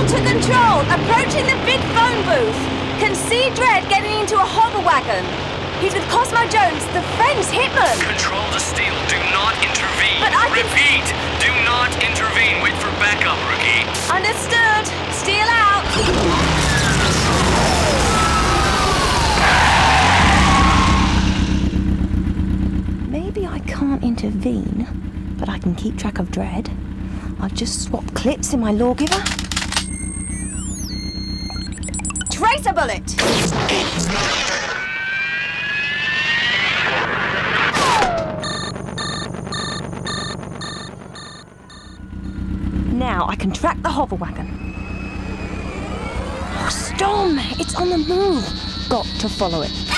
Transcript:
Steel to control, approaching the big phone booth. Can see Dredd getting into a hover wagon. He's with Cosmo Jones, the Friends hitman. Control to Steel, do not intervene. But I can... Repeat, do not intervene. Wait for backup, rookie. Understood. Steel out. Maybe I can't intervene, but I can keep track of Dredd. I'll just swap clips in my lawgiver. Tracer bullet! Now I can track the hover wagon. Oh, Storm! It's on the move! Got to follow it.